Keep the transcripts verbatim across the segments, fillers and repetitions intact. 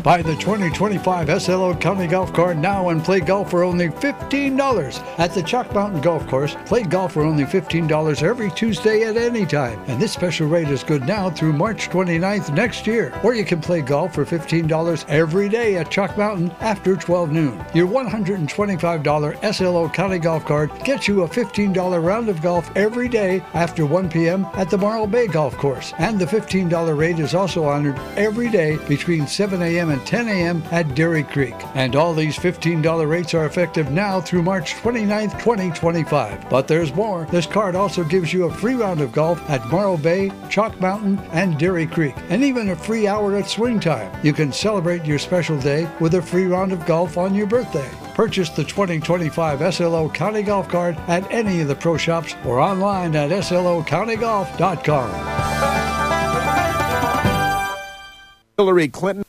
Buy the twenty twenty-five S L O County Golf Cart now and play golf for only fifteen dollars at the Chalk Mountain Golf Course. Play golf for only fifteen dollars every Tuesday at any time. And this special rate is good now through March twenty-ninth next year. Or you can play golf for fifteen dollars every day at Chalk Mountain after twelve noon. Your one hundred twenty-five dollars S L O County Golf Cart gets you a fifteen dollars round of golf every day after one p.m. at the Morro Bay Golf Course. And the fifteen dollars rate is also honored every day between seven a.m. and ten a.m. at Dairy Creek. And all these fifteen dollars rates are effective now through March twenty-ninth, twenty twenty-five. But there's more. This card also gives you a free round of golf at Morro Bay, Chalk Mountain, and Dairy Creek, and even a free hour at swing time. You can celebrate your special day with a free round of golf on your birthday. Purchase the twenty twenty-five S L O County Golf Cart at any of the pro shops or online at S L O county golf dot com. Hillary Clinton.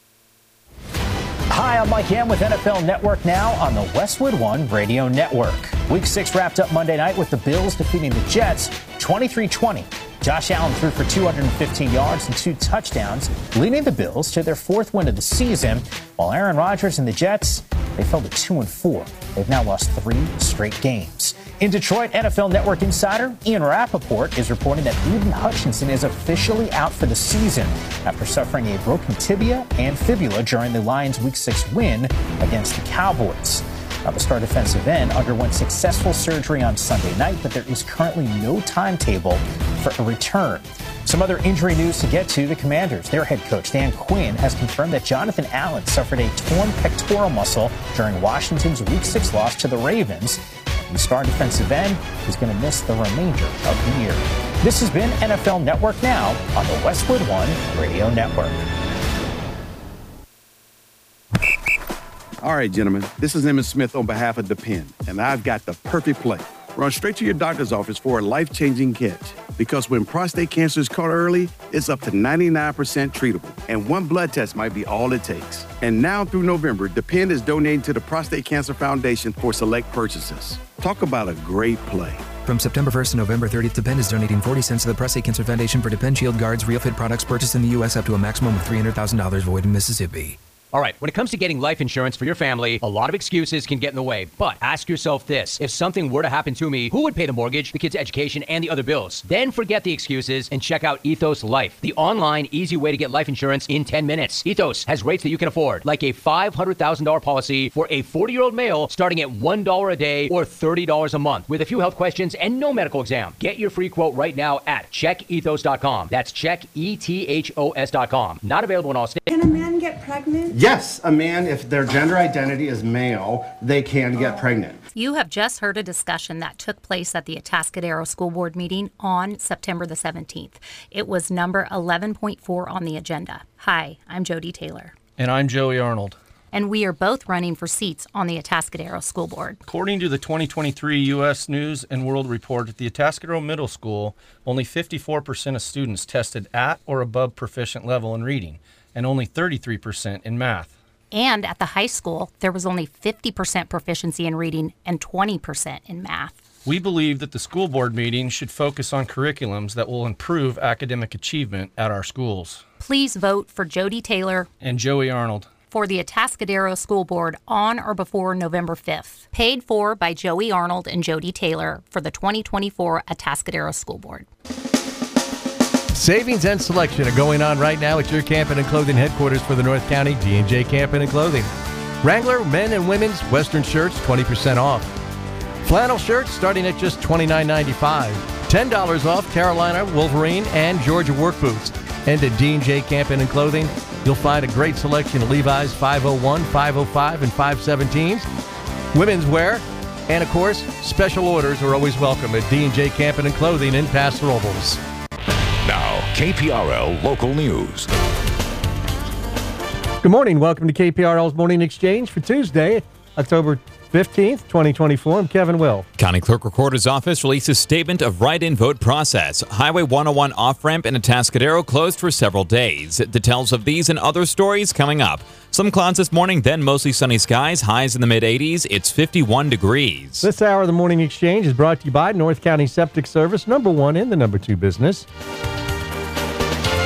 Hi, I'm Mike Yam with N F L Network now on the Westwood One Radio Network. Week six wrapped up Monday night with the Bills defeating the Jets twenty-three twenty. Josh Allen threw for two hundred fifteen yards and two touchdowns, leading the Bills to their fourth win of the season, while Aaron Rodgers and the Jets, they fell to two and four. They've now lost three straight games. In Detroit, N F L Network insider Ian Rappaport is reporting that Aiden Hutchinson is officially out for the season after suffering a broken tibia and fibula during the Lions' Week six win against the Cowboys. Now, the star defensive end underwent successful surgery on Sunday night, but there is currently no timetable for a return. Some other injury news to get to. The Commanders, their head coach, Dan Quinn, has confirmed that Jonathan Allen suffered a torn pectoral muscle during Washington's Week six loss to the Ravens. The star defensive end is going to miss the remainder of the year. This has been N F L Network Now on the Westwood One Radio Network. All right, gentlemen, this is Emmitt Smith on behalf of Depend, and I've got the perfect play. Run straight to your doctor's office for a life-changing catch. Because when prostate cancer is caught early, it's up to ninety-nine percent treatable, and one blood test might be all it takes. And now through November, Depend is donating to the Prostate Cancer Foundation for select purchases. Talk about a great play. From September first to November thirtieth, Depend is donating forty cents to the Prostate Cancer Foundation for Depend Shield Guards Real Fit products purchased in the U S up to a maximum of three hundred thousand dollars void in Mississippi. All right, when it comes to getting life insurance for your family, a lot of excuses can get in the way. But ask yourself this. If something were to happen to me, who would pay the mortgage, the kids' education, and the other bills? Then forget the excuses and check out Ethos Life, the online, easy way to get life insurance in ten minutes. Ethos has rates that you can afford, like a five hundred thousand dollars policy for a forty-year-old male starting at one dollar a day or thirty dollars a month with a few health questions and no medical exam. Get your free quote right now at check ethos dot com. That's check E T H O S dot com. Not available in all states. Can a man get pregnant? Yes, a man, if their gender identity is male, they can get pregnant. You have just heard a discussion that took place at the Atascadero School Board meeting on September the seventeenth. It was number eleven point four on the agenda. Hi, I'm Jody Taylor. And I'm Joey Arnold. And we are both running for seats on the Atascadero School Board. According to the twenty twenty-three U S News and World Report, at the Atascadero Middle School, only fifty-four percent of students tested at or above proficient level in reading, and only thirty-three percent in math. And at the high school, there was only fifty percent proficiency in reading and twenty percent in math. We believe that the school board meeting should focus on curriculums that will improve academic achievement at our schools. Please vote for Jody Taylor and Joey Arnold for the Atascadero School Board on or before November fifth. Paid for by Joey Arnold and Jody Taylor for the twenty twenty-four Atascadero School Board. Savings and selection are going on right now at your Camping and Clothing headquarters for the North County D and J Camping and Clothing. Wrangler men and women's Western shirts twenty percent off. Flannel shirts starting at just twenty-nine ninety-five. ten dollars off Carolina, Wolverine, and Georgia work boots. And at D and J Camping and Clothing, you'll find a great selection of Levi's five oh one, five oh five, and five seventeens, women's wear, and of course, special orders are always welcome at D and J Camping and Clothing in Paso Robles. Now, K P R L Local News. Good morning. Welcome to K P R L's Morning Exchange for Tuesday, October fifteenth, twenty twenty-four. I'm Kevin Will. County Clerk Recorder's Office released a statement of write-in vote process. Highway one oh one off-ramp in Atascadero closed for several days. Details of these and other stories coming up. Some clouds this morning, then mostly sunny skies, highs in the mid-eighties. It's fifty-one degrees. This hour of the Morning Exchange is brought to you by North County Septic Service, number one in the number two business.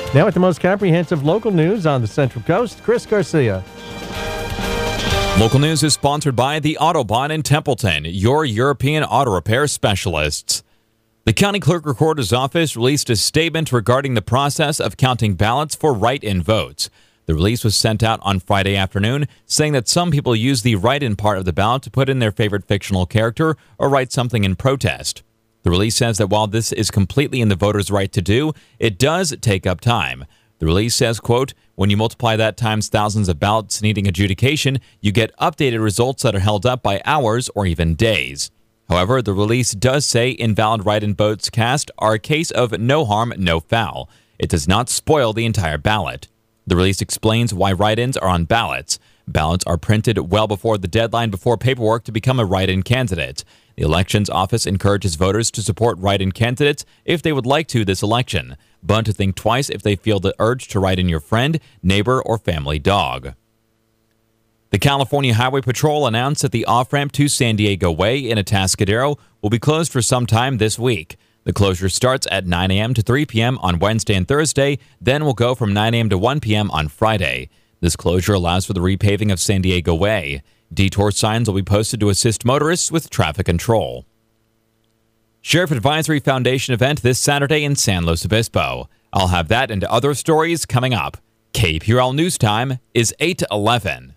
Now with the most comprehensive local news on the Central Coast, Chris Garcia. Local news is sponsored by the Autobahn in Templeton, your European auto repair specialists. The County Clerk Recorder's Office released a statement regarding the process of counting ballots for write-in votes. The release was sent out on Friday afternoon, saying that some people use the write-in part of the ballot to put in their favorite fictional character or write something in protest. The release says that while this is completely in the voter's right to do, it does take up time. The release says, quote, when you multiply that times thousands of ballots needing adjudication, you get updated results that are held up by hours or even days. However, the release does say invalid write-in votes cast are a case of no harm, no foul. It does not spoil the entire ballot. The release explains why write-ins are on ballots. Ballots are printed well before the deadline before paperwork to become a write-in candidate. The Elections Office encourages voters to support write-in candidates if they would like to this election, but to think twice if they feel the urge to write in your friend, neighbor, or family dog. The California Highway Patrol announced that the off-ramp to San Diego Way in Atascadero will be closed for some time this week. The closure starts at nine a.m. to three p.m. on Wednesday and Thursday, then will go from nine a.m. to one p.m. on Friday. This closure allows for the repaving of San Diego Way. Detour signs will be posted to assist motorists with traffic control. Sheriff Advisory Foundation event this Saturday in San Luis Obispo. I'll have that and other stories coming up. K P R L News Time is eight eleven.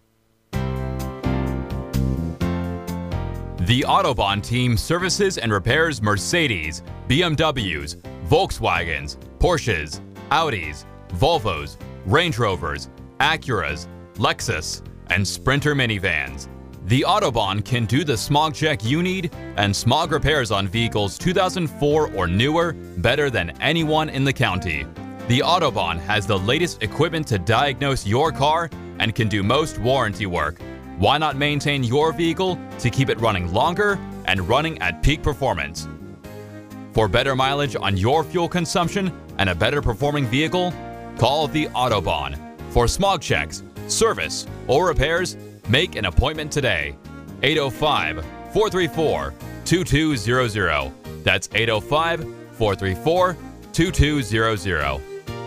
The Autobahn team services and repairs Mercedes, B M Ws, Volkswagens, Porsches, Audis, Volvos, Range Rovers, Acuras, Lexus, and Sprinter minivans. The Autobahn can do the smog check you need and smog repairs on vehicles two thousand four or newer better than anyone in the county. The Autobahn has the latest equipment to diagnose your car and can do most warranty work. Why not maintain your vehicle to keep it running longer and running at peak performance? For better mileage on your fuel consumption and a better performing vehicle, call the Autobahn. For smog checks, service, or repairs, make an appointment today. eight oh five, four three four, two two zero zero. That's eight oh five, four three four, two two zero zero.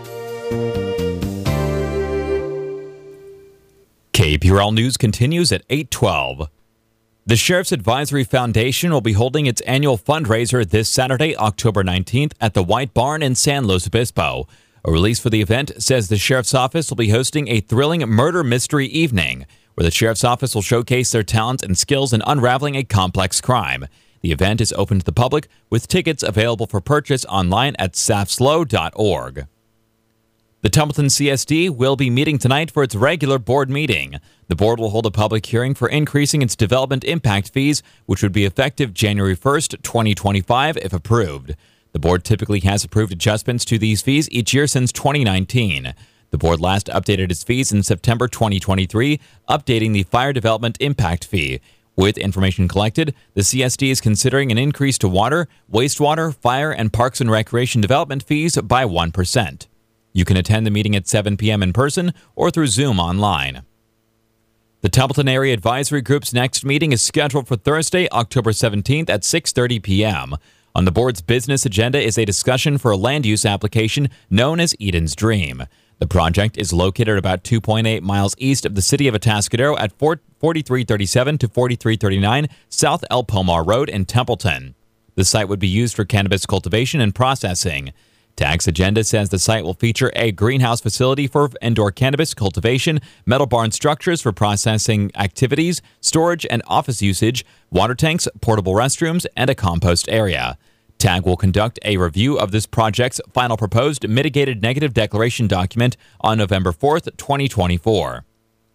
K P R L News continues at eight twelve. The Sheriff's Advisory Foundation will be holding its annual fundraiser this Saturday, October nineteenth, at the White Barn in San Luis Obispo. A release for the event says the Sheriff's Office will be hosting a thrilling murder mystery evening, where the Sheriff's Office will showcase their talents and skills in unraveling a complex crime. The event is open to the public, with tickets available for purchase online at safslow dot org. The Templeton C S D will be meeting tonight for its regular board meeting. The board will hold a public hearing for increasing its development impact fees, which would be effective January first, twenty twenty-five, if approved. The board typically has approved adjustments to these fees each year since twenty nineteen. The board last updated its fees in September twenty twenty-three, updating the fire development impact fee. With information collected, the C S D is considering an increase to water, wastewater, fire, and parks and recreation development fees by one percent. You can attend the meeting at seven p.m. in person or through Zoom online. The Templeton Area Advisory Group's next meeting is scheduled for Thursday, October seventeenth at six thirty p.m. On the board's business agenda is a discussion for a land use application known as Eden's Dream. The project is located about two point eight miles east of the city of Atascadero at forty-three thirty-seven to forty-three thirty-nine South El Pomar Road in Templeton. The site would be used for cannabis cultivation and processing. TAG's agenda says the site will feature a greenhouse facility for indoor cannabis cultivation, metal barn structures for processing activities, storage and office usage, water tanks, portable restrooms, and a compost area. TAG will conduct a review of this project's final proposed mitigated negative declaration document on November fourth, twenty twenty-four.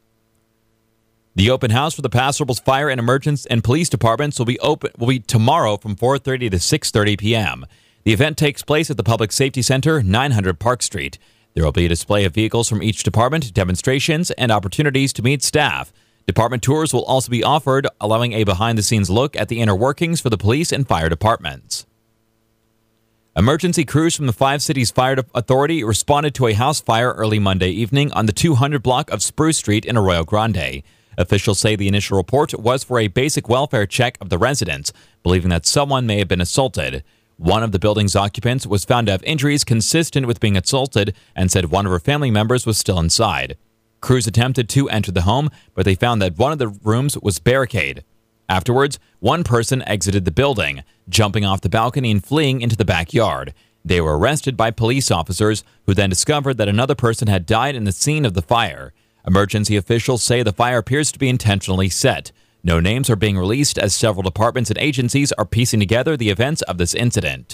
The open house for the Paso Robles Fire and Emergency and Police Departments will be open will be tomorrow from four thirty to six thirty p.m. The event takes place at the Public Safety Center, nine hundred Park Street. There will be a display of vehicles from each department, demonstrations, and opportunities to meet staff. Department tours will also be offered, allowing a behind-the-scenes look at the inner workings for the police and fire departments. Emergency crews from the Five Cities Fire Authority responded to a house fire early Monday evening on the two hundred block of Spruce Street in Arroyo Grande. Officials say the initial report was for a basic welfare check of the residents, believing that someone may have been assaulted. One of the building's occupants was found to have injuries consistent with being assaulted and said one of her family members was still inside. Crews attempted to enter the home, but they found that one of the rooms was barricaded. Afterwards, one person exited the building, jumping off the balcony and fleeing into the backyard. They were arrested by police officers, who then discovered that another person had died in the scene of the fire. Emergency officials say the fire appears to be intentionally set. No names are being released as several departments and agencies are piecing together the events of this incident.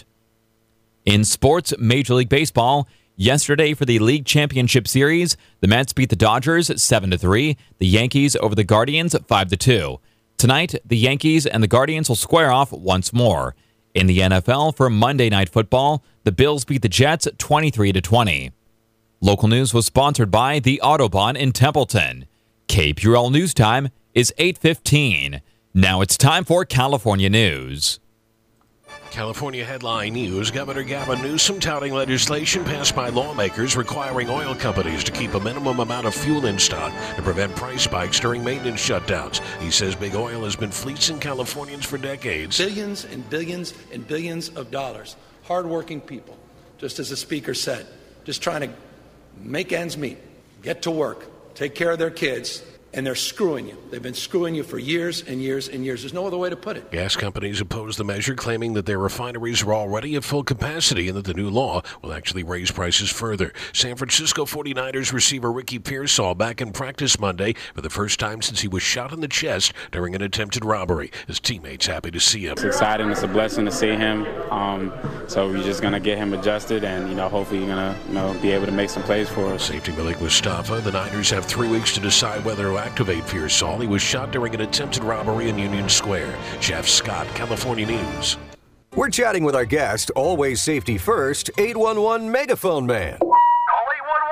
In sports, Major League Baseball, yesterday for the League Championship Series, the Mets beat the Dodgers seven to three, the Yankees over the Guardians five to two. Tonight, the Yankees and the Guardians will square off once more. In the N F L for Monday Night Football, the Bills beat the Jets twenty-three to twenty. Local news was sponsored by the Autobahn in Templeton. K P R L News Time is eight fifteen. Now it's time for California news. California headline news. Governor Gavin Newsom touting legislation passed by lawmakers requiring oil companies to keep a minimum amount of fuel in stock to prevent price spikes during maintenance shutdowns. He says big oil has been fleecing Californians for decades. Billions and billions and billions of dollars. Hardworking people, just as the speaker said, just trying to make ends meet, get to work, take care of their kids. And they're screwing you. They've been screwing you for years and years and years. There's no other way to put it. Gas companies oppose the measure, claiming that their refineries are already at full capacity and that the new law will actually raise prices further. San Francisco forty-niners receiver Ricky Pearsall back in practice Monday for the first time since he was shot in the chest during an attempted robbery. His teammates happy to see him. It's exciting. It's a blessing to see him. Um, so we're just going to get him adjusted and, you know, hopefully you're going to, you know, be able to make some plays for us. Safety Malik Mustafa. The Niners have three weeks to decide whether to activate Pearsall. He was shot during an attempted robbery in Union Square. Jeff Scott, California News. We're chatting with our guest, always safety first, eight one one Megaphone Man. Call eight one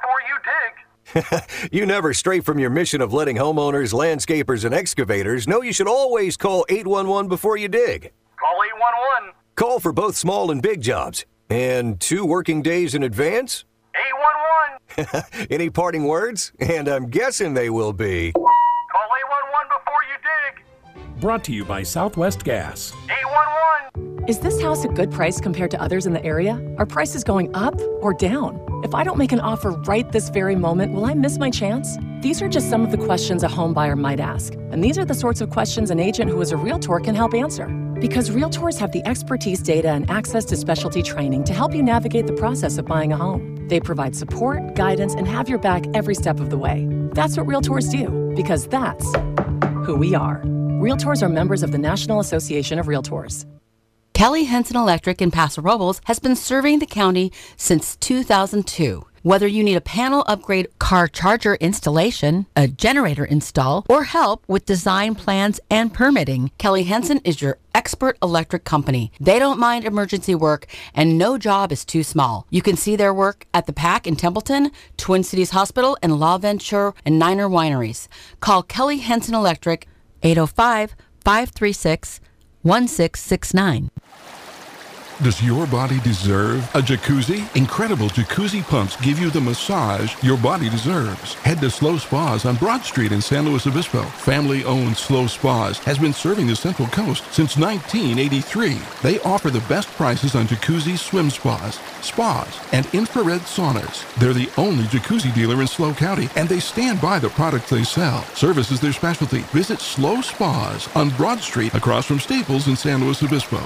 one before you dig. You never stray from your mission of letting homeowners, landscapers, and excavators know you should always call eight one one before you dig. Call eight one one. Call for both small and big jobs. And two working days in advance? eight one one. Any parting words? And I'm guessing they will be... Call eight one one before you dig. Brought to you by Southwest Gas. eight one one. Is this house a good price compared to others in the area? Are prices going up or down? If I don't make an offer right this very moment, will I miss my chance? These are just some of the questions a home buyer might ask. And these are the sorts of questions an agent who is a realtor can help answer. Because realtors have the expertise, data, and access to specialty training to help you navigate the process of buying a home. They provide support, guidance, and have your back every step of the way. That's what realtors do, because that's who we are. Realtors are members of the National Association of Realtors. Kelly Henson Electric in Paso Robles has been serving the county since two thousand two. Whether you need a panel upgrade, car charger installation, a generator install, or help with design plans and permitting, Kelly Henson is your expert electric company. They don't mind emergency work, and no job is too small. You can see their work at the P A C in Templeton, Twin Cities Hospital, and La Ventura and Niner Wineries. Call Kelly Henson Electric, eight oh five, five three six, one six six nine. Does your body deserve a jacuzzi? Incredible jacuzzi pumps give you the massage your body deserves. Head to Slow Spas on Broad Street in San Luis Obispo. Family-owned Slow Spas has been serving the Central Coast since nineteen eighty-three. They offer the best prices on jacuzzi swim spas, spas, and infrared saunas. They're the only jacuzzi dealer in Slow County, and they stand by the products they sell. Service is their specialty. Visit Slow Spas on Broad Street across from Staples in San Luis Obispo.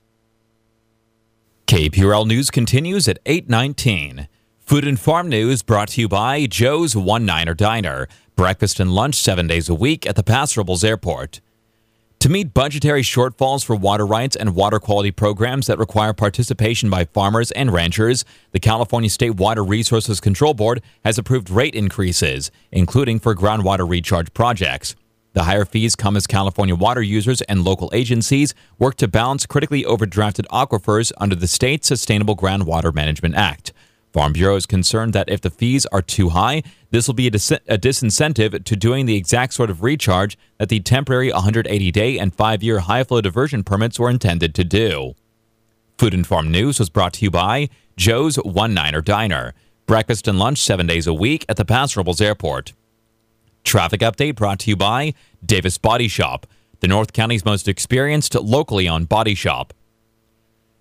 K P R L News continues at eight nineteen. Food and Farm News brought to you by Joe's One Niner Diner. Breakfast and lunch seven days a week at the Paso Robles Airport. To meet budgetary shortfalls for water rights and water quality programs that require participation by farmers and ranchers, the California State Water Resources Control Board has approved rate increases, including for groundwater recharge projects. The higher fees come as California water users and local agencies work to balance critically overdrafted aquifers under the state's Sustainable Groundwater Management Act. Farm Bureau is concerned that if the fees are too high, this will be a, dis- a disincentive to doing the exact sort of recharge that the temporary one hundred eighty day and five-year high-flow diversion permits were intended to do. Food and Farm News was brought to you by Joe's One Niner Diner. Breakfast and lunch seven days a week at the Paso Robles Airport. Traffic update brought to you by Davis Body Shop, the North County's most experienced locally owned body shop.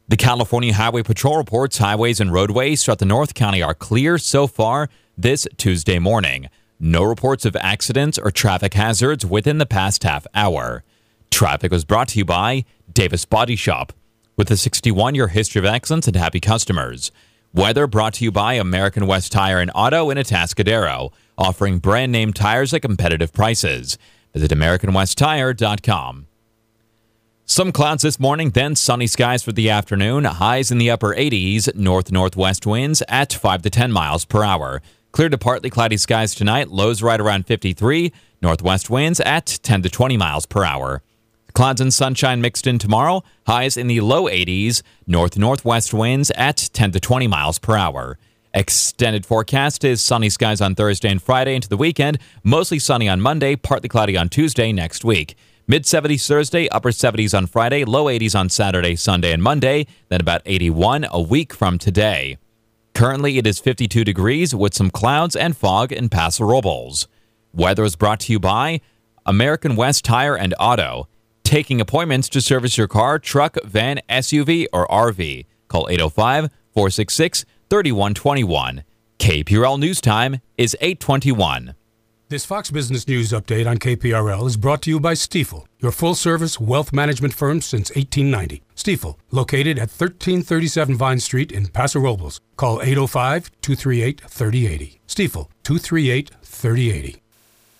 The California Highway Patrol reports highways and roadways throughout the North County are clear so far this Tuesday morning. No reports of accidents or traffic hazards within the past half hour. Traffic was brought to you by Davis Body Shop, with a sixty-one-year history of excellence and happy customers. Weather brought to you by American West Tire and Auto in Atascadero, offering brand-name tires at competitive prices. Visit American West Tire dot com. Some clouds this morning, then sunny skies for the afternoon. Highs in the upper eighties, north-northwest winds at five to ten miles per hour. Clear to partly cloudy skies tonight, lows right around fifty-three, northwest winds at ten to twenty miles per hour. Clouds and sunshine mixed in tomorrow, highs in the low eighties, north-northwest winds at ten to twenty miles per hour. Extended forecast is sunny skies on Thursday and Friday into the weekend, mostly sunny on Monday, partly cloudy on Tuesday next week. Mid-seventies Thursday, upper seventies on Friday, low eighties on Saturday, Sunday, and Monday, then about eighty-one a week from today. Currently, it is fifty-two degrees with some clouds and fog in Paso Robles. Weather is brought to you by American West Tire and Auto. Taking appointments to service your car, truck, van, S U V, or R V. Call eight oh five, four six six, three one two one. K P R L News Time is eight twenty-one. This Fox Business News update on K P R L is brought to you by Stifel, your full-service wealth management firm since eighteen ninety. Stifel, located at thirteen thirty-seven Vine Street in Paso Robles. Call eight oh five, two three eight, three oh eight oh. Stifel, two three eight, three oh eight oh.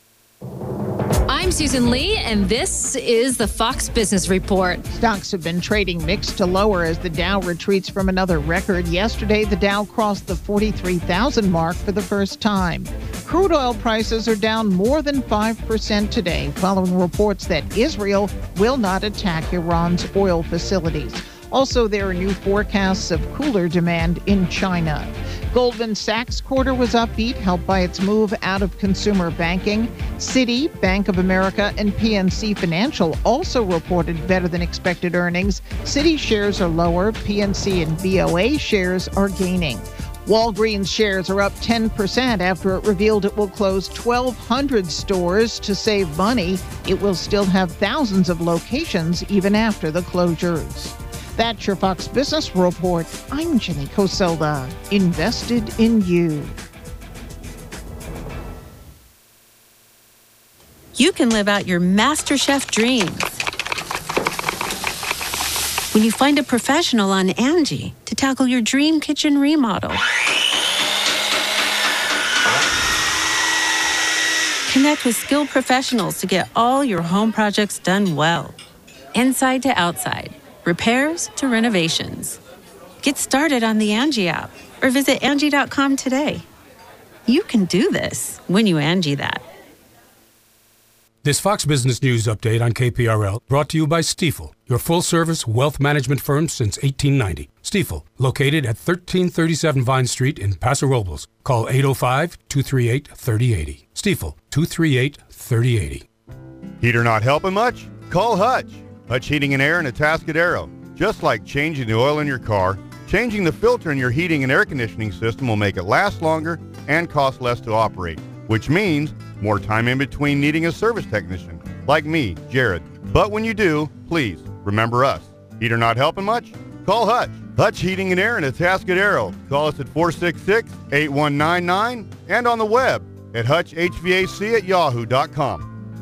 I'm Susan Lee, and this is the Fox Business Report. Stocks have been trading mixed to lower as the Dow retreats from another record. Yesterday, the Dow crossed the forty-three thousand mark for the first time. Crude oil prices are down more than five percent today, following reports that Israel will not attack Iran's oil facilities. Also, there are new forecasts of cooler demand in China. Goldman Sachs quarter was upbeat, helped by its move out of consumer banking. Citi, Bank of America, and P N C Financial also reported better than expected earnings. Citi shares are lower. P N C and B O A shares are gaining. Walgreens shares are up ten percent after it revealed it will close twelve hundred stores to save money. It will still have thousands of locations even after the closures. That's your Fox Business Report. I'm Jenny Coselda, invested in you. You can live out your MasterChef dreams when you find a professional on Angie to tackle your dream kitchen remodel. Connect with skilled professionals to get all your home projects done well, inside to outside. Repairs to renovations. Get started on the Angie app or visit Angie dot com today. You can do this when you Angie that. This Fox Business News update on K P R L brought to you by Stifel, your full-service wealth management firm since eighteen ninety. Stifel, located at thirteen thirty-seven Vine Street in Paso Robles. Call eight oh five, two three eight, three oh eight oh. Stifel, two three eight, three oh eight oh. Heater not helping much? Call Hutch. Hutch Heating and Air in Atascadero. Just like changing the oil in your car, changing the filter in your heating and air conditioning system will make it last longer and cost less to operate, which means more time in between needing a service technician, like me, Jared. But when you do, please remember us. Heater not helping much? Call Hutch. Hutch Heating and Air in Atascadero. Call us at four six six, eight one nine nine and on the web at hutch h v a c at yahoo dot com.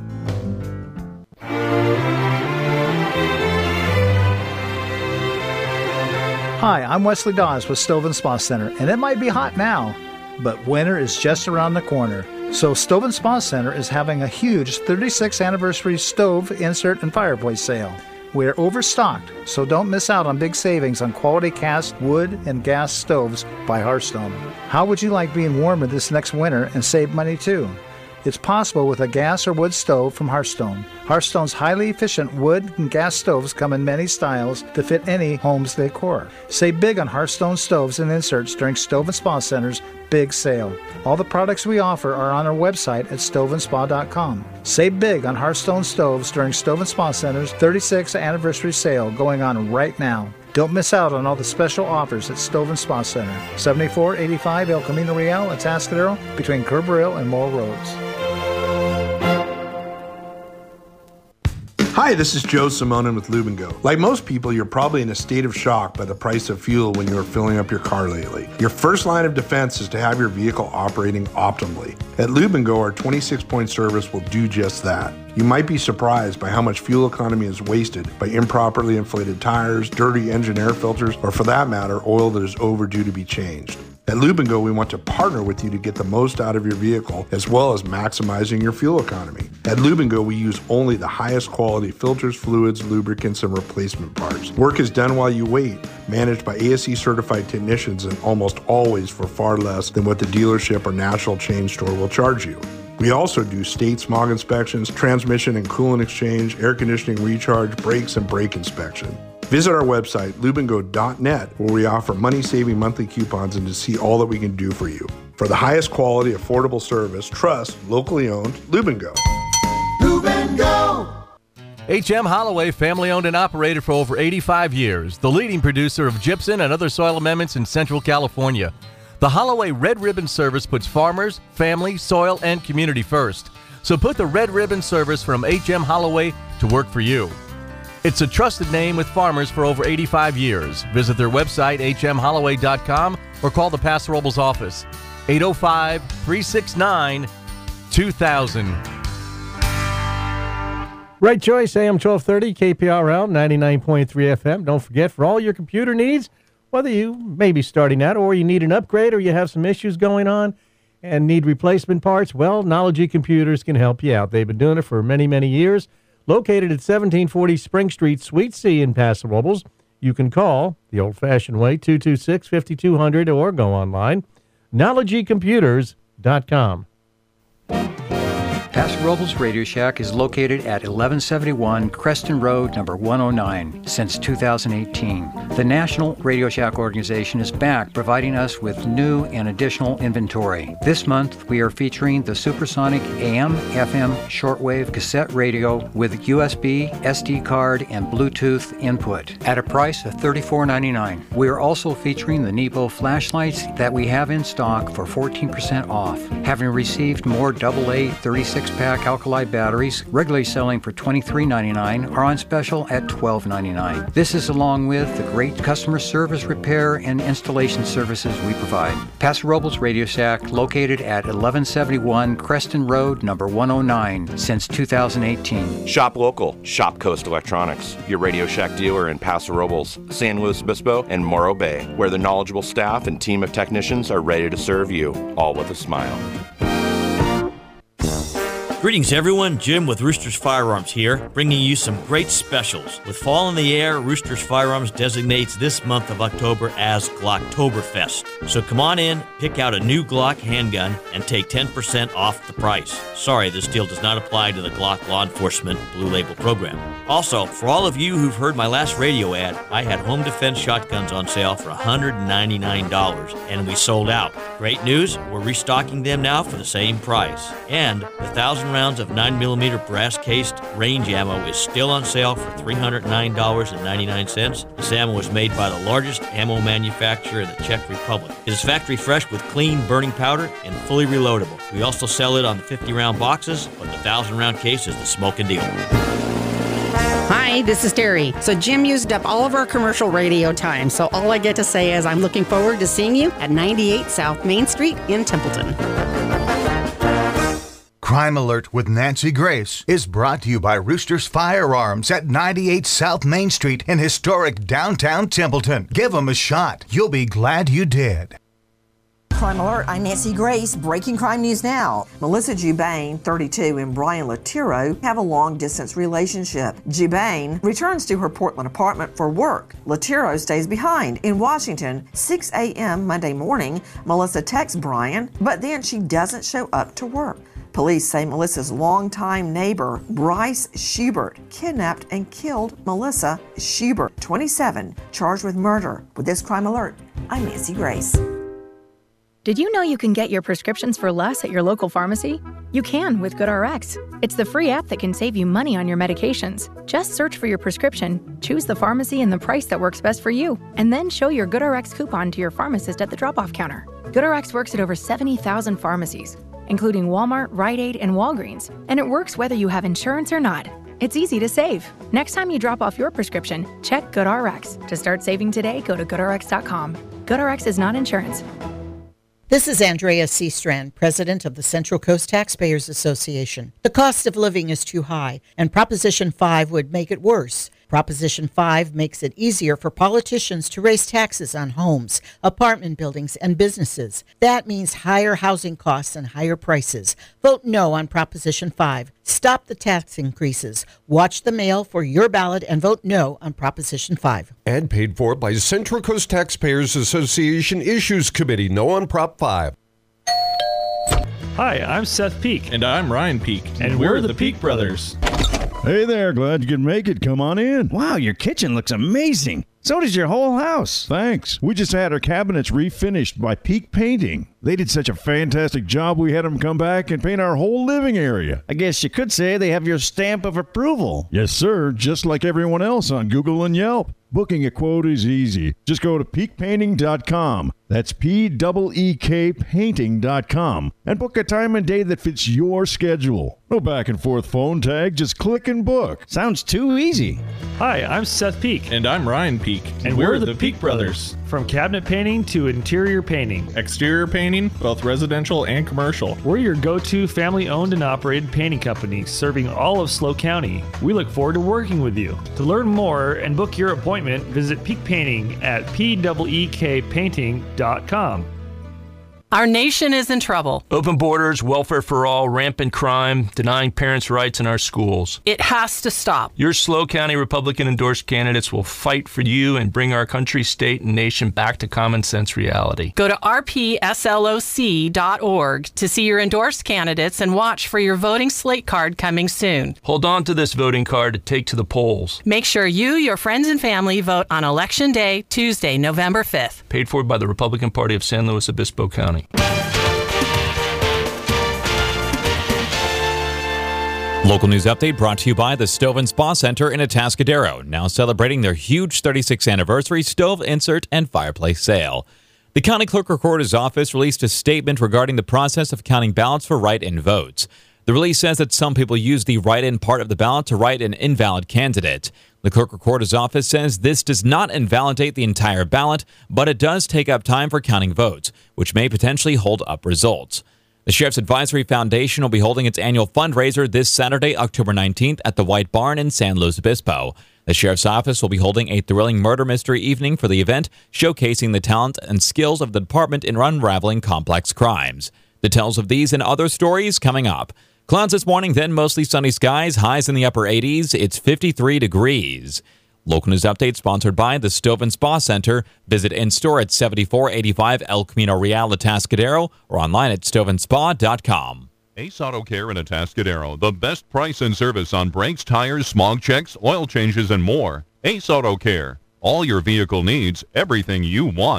Hi, I'm Wesley Dawes with Stove and Spa Center, and it might be hot now, but winter is just around the corner. So Stove and Spa Center is having a huge thirty-sixth anniversary stove, insert, and fireplace sale. We're overstocked, so don't miss out on big savings on quality cast wood and gas stoves by Hearthstone. How would you like being warmer this next winter and save money too? It's possible with a gas or wood stove from Hearthstone. Hearthstone's highly efficient wood and gas stoves come in many styles to fit any home's decor. Save big on Hearthstone stoves and inserts during Stove and Spa Center's big sale. All the products we offer are on our website at stove and spa dot com. Save big on Hearthstone stoves during Stove and Spa Center's thirty-sixth anniversary sale going on right now. Don't miss out on all the special offers at Stove and Spa Center, seventy-four eighty-five El Camino Real, Atascadero, between Kerr Brill and Moore Roads. Hi, this is Joe Simonin with Lube and Go. Like most people, you're probably in a state of shock by the price of fuel when you're filling up your car lately. Your first line of defense is to have your vehicle operating optimally. At Lube and Go, our twenty-six point service will do just that. You might be surprised by how much fuel economy is wasted by improperly inflated tires, dirty engine air filters, or for that matter, oil that is overdue to be changed. At Lube and Go, we want to partner with you to get the most out of your vehicle as well as maximizing your fuel economy. At Lube and Go, we use only the highest quality filters, fluids, lubricants, and replacement parts. Work is done while you wait, managed by A S E certified technicians and almost always for far less than what the dealership or national chain store will charge you. We also do state smog inspections, transmission and coolant exchange, air conditioning recharge, brakes, and brake inspection. Visit our website, lube and go dot net, where we offer money-saving monthly coupons and to see all that we can do for you. For the highest quality, affordable service, trust locally owned Lube and Go. Lube and Go! H M Holloway, family owned and operated for over eighty-five years, the leading producer of gypsum and other soil amendments in Central California. The Holloway Red Ribbon Service puts farmers, family, soil, and community first. So put the Red Ribbon Service from H M Holloway to work for you. It's a trusted name with farmers for over eighty-five years. Visit their website, h m holloway dot com, or call the Paso Robles office, eight oh five, three six nine, two thousand. Right choice, A M twelve thirty, K P R L, ninety-nine point three F M. Don't forget, for all your computer needs, whether you may be starting out or you need an upgrade or you have some issues going on and need replacement parts, well, Knology Computers can help you out. They've been doing it for many, many years. Located at seventeen forty Spring Street, Suite C in Paso Robles. You can call the old-fashioned way, two two six, five two zero zero, or go online, knology computers dot com. Paso Robles Radio Shack is located at eleven seventy-one Creston Road, number one oh nine, since two thousand eighteen. The National Radio Shack organization is back, providing us with new and additional inventory. This month, we are featuring the Supersonic A M F M shortwave cassette radio with U S B, S D card, and Bluetooth input at a price of thirty-four ninety-nine. We are also featuring the Nebo flashlights that we have in stock for fourteen percent off. Having received more double A thirty-six pack alkali batteries, regularly selling for twenty-three ninety-nine, are on special at twelve ninety-nine. This is along with the great customer service, repair, and installation services we provide. Paso Robles Radio Shack, located at eleven seventy-one Creston Road, number one oh nine, since two thousand eighteen. Shop local. Shop Coast Electronics, your Radio Shack dealer in Paso Robles, San Luis Obispo, and Morro Bay, where the knowledgeable staff and team of technicians are ready to serve you, all with a smile. Greetings everyone, Jim with Roosters Firearms here, bringing you some great specials. With fall in the air, Roosters Firearms designates this month of October as Glocktoberfest. So come on in, pick out a new Glock handgun, and take ten percent off the price. Sorry, this deal does not apply to the Glock Law Enforcement Blue Label program. Also, for all of you who've heard my last radio ad, I had home defense shotguns on sale for one hundred ninety-nine dollars, and we sold out. Great news, we're restocking them now for the same price. And the one thousand rounds of nine millimeter brass-cased range ammo is still on sale for three hundred nine dollars and ninety-nine cents. This ammo is made by the largest ammo manufacturer in the Czech Republic. It is factory fresh with clean burning powder and fully reloadable. We also sell it on the fifty round boxes, but the one thousand round case is the smoking deal. Hi, this is Terry. So Jim used up all of our commercial radio time, so all I get to say is I'm looking forward to seeing you at ninety-eight South Main Street in Templeton. Crime Alert with Nancy Grace is brought to you by Roosters Firearms at ninety-eight South Main Street in historic downtown Templeton. Give them a shot. You'll be glad you did. Crime Alert, I'm Nancy Grace. Breaking crime news now. Melissa Jubain, thirty-two, and Brian Latiro have a long-distance relationship. Jubain returns to her Portland apartment for work. Latiro stays behind in Washington. six a.m. Monday morning, Melissa texts Brian, but then she doesn't show up to work. Police say Melissa's longtime neighbor, Bryce Schubert, kidnapped and killed Melissa Schubert, twenty-seven, charged with murder. With this Crime Alert, I'm Nancy Grace. Did you know you can get your prescriptions for less at your local pharmacy? You can with GoodRx. It's the free app that can save you money on your medications. Just search for your prescription, choose the pharmacy and the price that works best for you, and then show your GoodRx coupon to your pharmacist at the drop-off counter. GoodRx works at over seventy thousand pharmacies, including Walmart, Rite Aid, and Walgreens, and it works whether you have insurance or not. It's easy to save. Next time you drop off your prescription, check GoodRx. To start saving today, go to good r x dot com. GoodRx is not insurance. This is Andrea C. Strand, president of the Central Coast Taxpayers Association. The cost of living is too high, and Proposition five would make it worse. Proposition five makes it easier for politicians to raise taxes on homes, apartment buildings, and businesses. That means higher housing costs and higher prices. Vote no on Proposition five. Stop the tax increases. Watch the mail for your ballot and vote no on Proposition five. And paid for by Central Coast Taxpayers Association Issues Committee. No on Prop five. Hi, I'm Seth Peak. And I'm Ryan Peak. And, and we're, we're the Peak Brothers. Hey there, glad you could make it. Come on in. Wow, your kitchen looks amazing. So does your whole house. Thanks. We just had our cabinets refinished by Peak Painting. They did such a fantastic job, we had them come back and paint our whole living area. I guess you could say they have your stamp of approval. Yes, sir, just like everyone else on Google and Yelp. Booking a quote is easy. Just go to peak painting dot com. That's P E E K painting dot com. And book a time and day that fits your schedule. No back and forth phone tag, just click and book. Sounds too easy. Hi, I'm Seth Peak. And I'm Ryan Peak. And, and we're, we're the, the Peak, Peak Brothers. Brothers. From cabinet painting to interior painting. Exterior painting, both residential and commercial. We're your go-to family-owned and operated painting company serving all of SLO County. We look forward to working with you. To learn more and book your appointment, visit Peak Painting at P E E K painting dot com. Our nation is in trouble. Open borders, welfare for all, rampant crime, denying parents' rights in our schools. It has to stop. Your SLO County Republican-endorsed candidates will fight for you and bring our country, state, and nation back to common sense reality. Go to r p s l o c dot org to see your endorsed candidates and watch for your voting slate card coming soon. Hold on to this voting card to take to the polls. Make sure you, your friends, and family vote on Election Day, Tuesday, November fifth. Paid for by the Republican Party of San Luis Obispo County. Local news update brought to you by the Stove and Spa Center in Atascadero, now celebrating their huge thirty-sixth anniversary stove insert and fireplace sale. The County Clerk Recorder's Office released a statement regarding the process of counting ballots for write-in votes. The release says that some people use the write-in part of the ballot to write an invalid candidate. The Clerk Recorder's Office says this does not invalidate the entire ballot, but it does take up time for counting votes, which may potentially hold up results. The Sheriff's Advisory Foundation will be holding its annual fundraiser this Saturday, October nineteenth, at the White Barn in San Luis Obispo. The Sheriff's Office will be holding a thrilling murder mystery evening for the event, showcasing the talent and skills of the department in unraveling complex crimes. Details of these and other stories coming up. Clouds this morning, then mostly sunny skies, highs in the upper eighties. It's fifty-three degrees. Local news update sponsored by the Stove and Spa Center. Visit in-store at seventy-four eighty-five El Camino Real Atascadero or online at stove and spa dot com. Ace Auto Care in Atascadero. The best price and service on brakes, tires, smog checks, oil changes, and more. Ace Auto Care. All your vehicle needs, everything you want.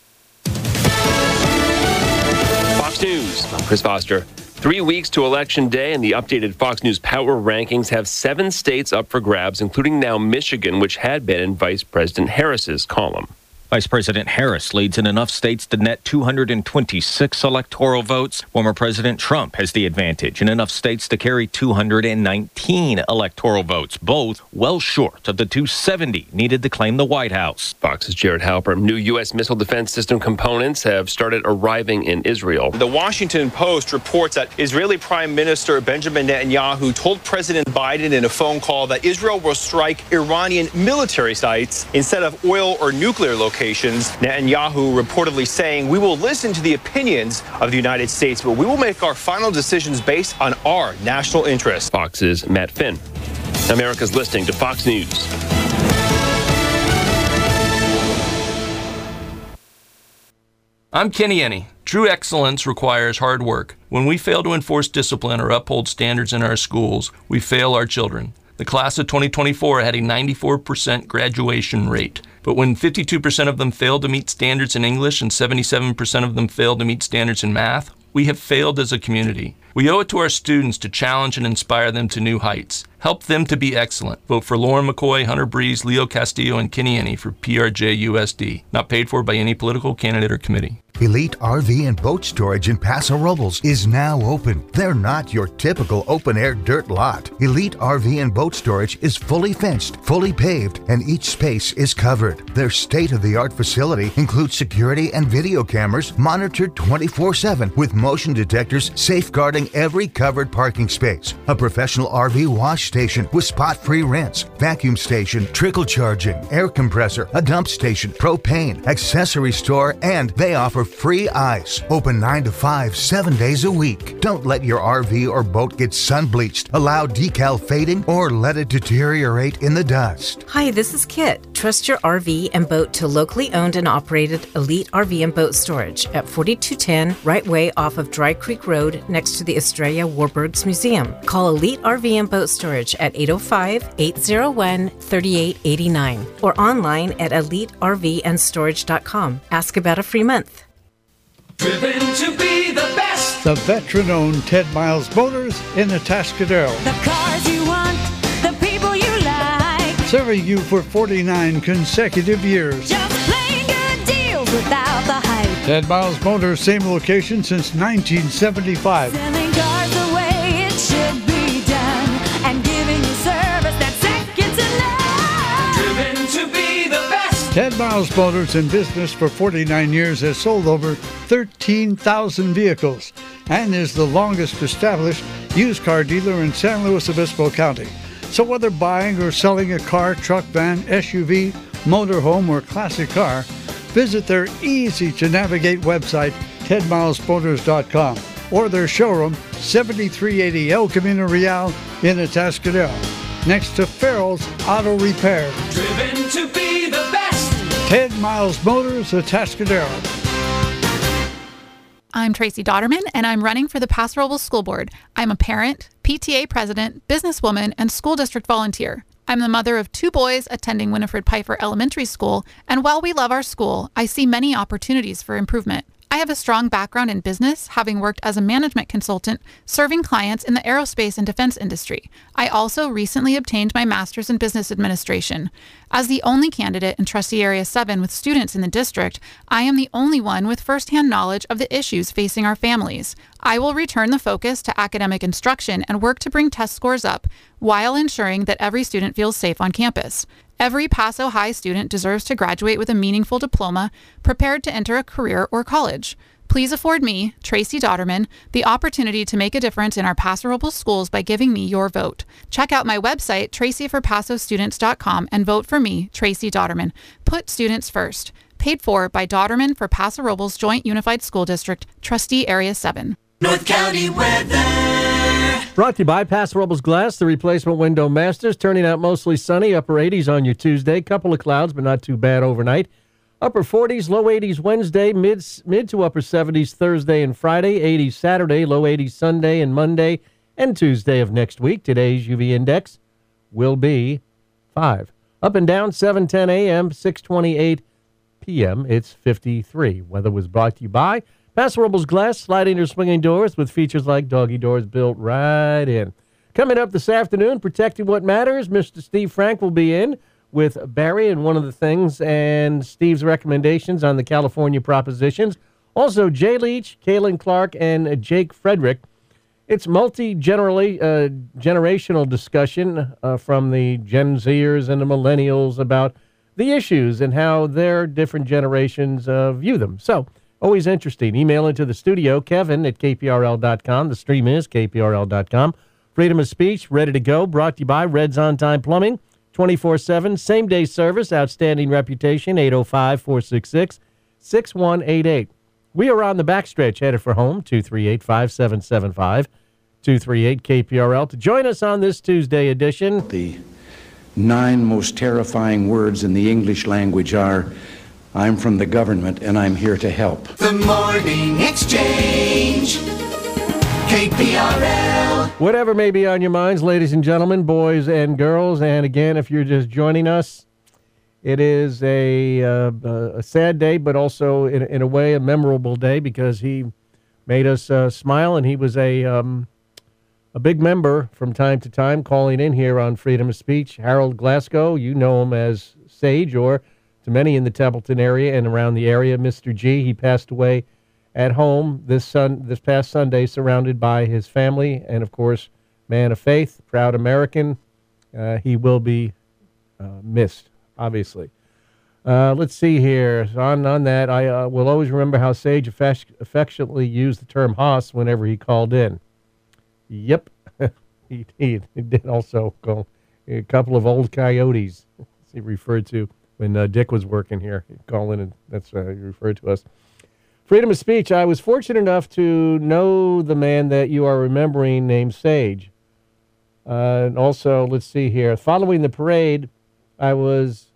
Fox News. I'm Chris Foster. Three weeks to Election Day, and the updated Fox News Power Rankings have seven states up for grabs, including now Michigan, which had been in Vice President Harris's column. Vice President Harris leads in enough states to net two hundred twenty-six electoral votes. Former President Trump has the advantage in enough states to carry two hundred nineteen electoral votes, both well short of the two hundred seventy needed to claim the White House. Fox's Jared Halpern. New U S missile defense system components have started arriving in Israel. The Washington Post reports that Israeli Prime Minister Benjamin Netanyahu told President Biden in a phone call that Israel will strike Iranian military sites instead of oil or nuclear locations. Netanyahu reportedly saying, "We will listen to the opinions of the United States, but we will make our final decisions based on our national interests." Fox's Matt Finn. America's listening to Fox News. I'm Kenny Enney. True excellence requires hard work. When we fail to enforce discipline or uphold standards in our schools, we fail our children. The class of twenty twenty-four had a ninety-four percent graduation rate. But when fifty-two percent of them failed to meet standards in English and seventy-seven percent of them failed to meet standards in math, we have failed as a community. We owe it to our students to challenge and inspire them to new heights. Help them to be excellent. Vote for Lauren McCoy, Hunter Breeze, Leo Castillo, and Kenny Enney for P R J U S D. Not paid for by any political candidate or committee. Elite R V and Boat Storage in Paso Robles is now open. They're not your typical open-air dirt lot. Elite R V and Boat Storage is fully fenced, fully paved, and each space is covered. Their state-of-the-art facility includes security and video cameras monitored twenty-four seven with motion detectors safeguarding every covered parking space. A professional R V wash station with spot-free rinse, vacuum station, trickle charging, air compressor, a dump station, propane, accessory store, and they offer free ice. Open nine to five, seven days a week. Don't let your R V or boat get sun-bleached, allow decal fading, or let it deteriorate in the dust. Hi, this is Kit. Trust your R V and boat to locally owned and operated Elite R V and Boat Storage at forty-two ten Right Way off of Dry Creek Road next to the Estrella Warburgs Museum. Call Elite R V and Boat Storage at eight oh five, eight oh one, three eight eight nine or online at elite r v and storage dot com. Ask about a free month. Driven to be the best. The veteran-owned Ted Miles Motors in Atascadero. The cars you want, the people you like. Serving you for forty-nine consecutive years. Just plain good deals without the hype. Ted Miles Motors, same location since nineteen seventy-five. Selling cars the way it should be done and giving you service that's second to none. Driven to be the best. Ted Miles Motors, in business for forty-nine years, has sold over thirteen thousand vehicles and is the longest established used car dealer in San Luis Obispo County. So whether buying or selling a car, truck, van, S U V, motorhome, or classic car, visit their easy-to-navigate website, ted miles motors dot com, or their showroom, seventy-three eighty El Camino Real in Atascadero, next to Farrell's Auto Repair. Driven to be the best. Ted Miles Motors, Atascadero. I'm Tracy Dotterman, and I'm running for the Paso Robles School Board. I'm a parent, P T A president, businesswoman, and school district volunteer. I'm the mother of two boys attending Winifred Pfeiffer Elementary School, and while we love our school, I see many opportunities for improvement. I have a strong background in business, having worked as a management consultant, serving clients in the aerospace and defense industry. I also recently obtained my master's in business administration. As the only candidate in Trustee Area seven with students in the district, I am the only one with firsthand knowledge of the issues facing our families. I will return the focus to academic instruction and work to bring test scores up while ensuring that every student feels safe on campus. Every Paso High student deserves to graduate with a meaningful diploma, prepared to enter a career or college. Please afford me, Tracy Dotterman, the opportunity to make a difference in our Paso Robles schools by giving me your vote. Check out my website, tracy for paso students dot com, and vote for me, Tracy Dotterman. Put students first. Paid for by Dotterman for Paso Robles Joint Unified School District, Trustee Area seven. North County weather. Brought to you by Paso Robles Glass, the replacement window masters. Turning out mostly sunny, upper eighties on your Tuesday. Couple of clouds, but not too bad overnight. Upper forties, low eighties Wednesday, mid, mid to upper seventies Thursday and Friday, eighties Saturday, low eighties Sunday and Monday, and Tuesday of next week. Today's U V index will be five. Up and down, seven ten a.m., six twenty-eight p.m., it's fifty-three. Weather was brought to you by Paso Robles Glass, sliding or swinging doors with features like doggy doors built right in. Coming up this afternoon, Protecting What Matters, Mister Steve Frank will be in with Barry and one of the things and Steve's recommendations on the California propositions. Also, Jay Leach, Kaylin Clark, and Jake Frederick. It's multi-generational uh, generational discussion uh, from the Gen Zers and the millennials about the issues and how their different generations uh, view them. So, always interesting. Email into the studio, Kevin at K P R L dot com. The stream is K P R L dot com. Freedom of speech, ready to go. Brought to you by Red's On Time Plumbing. twenty-four seven, same-day service, outstanding reputation, eight oh five, four six six, six one eight eight. We are on the backstretch, headed for home, two three eight, five seven seven five, two three eight K P R L. To join us on this Tuesday edition, the nine most terrifying words in the English language are, I'm from the government and I'm here to help. The Morning Exchange. K P R L. Whatever may be on your minds, ladies and gentlemen, boys and girls, and again, if you're just joining us, it is a, uh, a sad day, but also in, in a way a memorable day because he made us uh, smile, and he was a um, a big member from time to time calling in here on Freedom of Speech. Harold Glasgow, you know him as Sage, or to many in the Templeton area and around the area. Mister G, he passed away at home this sun this past Sunday, surrounded by his family and, of course, man of faith, proud American. Uh, he will be uh, missed, obviously. Uh, let's see here. On on that, I uh, will always remember how Sage affec- affectionately used the term Hoss whenever he called in. Yep, he, he, he did also call a couple of old coyotes. He referred to when uh, Dick was working here. He'd call in, and that's how he referred to us. Freedom of speech. I was fortunate enough to know the man that you are remembering named Sage. Uh, and also, let's see here. Following the parade, I was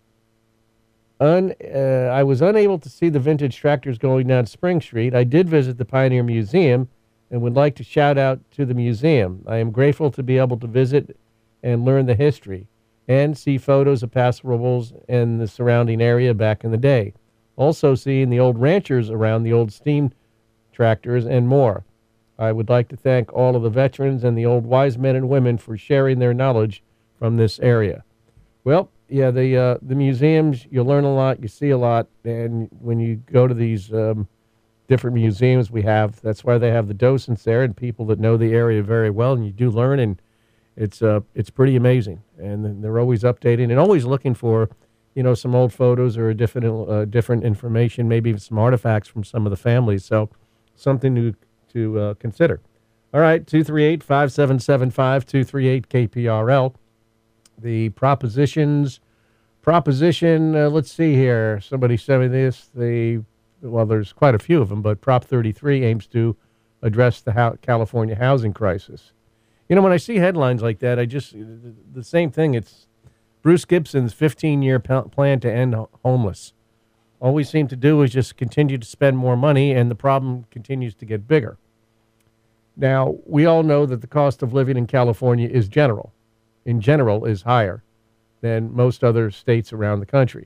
un uh, I was unable to see the vintage tractors going down Spring Street. I did visit the Pioneer Museum and would like to shout out to the museum. I am grateful to be able to visit and learn the history and see photos of Paso Robles and the surrounding area back in the day. Also seeing the old ranchers around, the old steam tractors, and more. I would like to thank all of the veterans and the old wise men and women for sharing their knowledge from this area. Well, yeah, the uh, the museums, you learn a lot, you see a lot, and when you go to these um, different museums we have, that's why they have the docents there and people that know the area very well, and you do learn, and it's uh, it's pretty amazing. And they're always updating and always looking for, you know, some old photos or a different uh, different information, maybe even some artifacts from some of the families. So something to to uh, consider. All right, two three eight, five seven seven five, two three eight K P R L. The propositions, proposition, uh, let's see here. Somebody sent me this. The well, there's quite a few of them, but Prop thirty-three aims to address the ho- California housing crisis. You know, when I see headlines like that, I just, the same thing, it's Bruce Gibson's fifteen-year plan to end homeless. All we seem to do is just continue to spend more money, and the problem continues to get bigger. Now, we all know that the cost of living in California is general, in general, is higher than most other states around the country.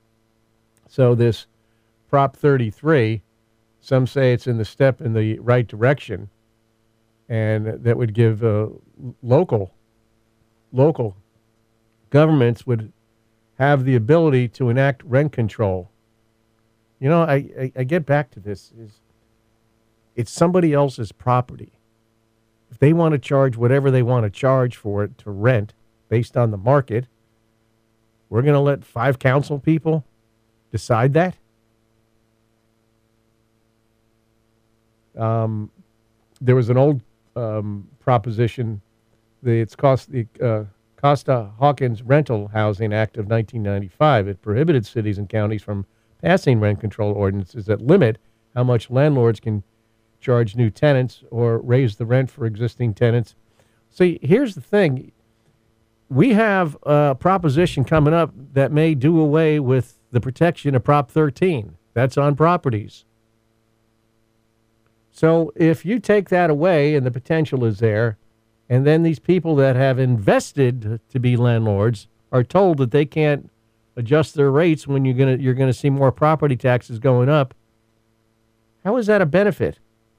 So this Prop thirty-three, some say it's in the step in the right direction, and that would give uh, local, local governments would have the ability to enact rent control. You know, I, I, I get back to this. Is it's somebody else's property. If they want to charge whatever they want to charge for it to rent based on the market, we're going to let five council people decide that? Um, there was an old um, proposition. The, it's cost the uh, Costa-Hawkins Rental Housing Act of nineteen ninety-five. It prohibited cities and counties from passing rent control ordinances that limit how much landlords can charge new tenants or raise the rent for existing tenants. See, here's the thing. We have a proposition coming up that may do away with the protection of Prop thirteen. That's on properties. So if you take that away and the potential is there, and then these people that have invested to be landlords are told that they can't adjust their rates when you're gonna you're gonna see more property taxes going up, how is that a benefit?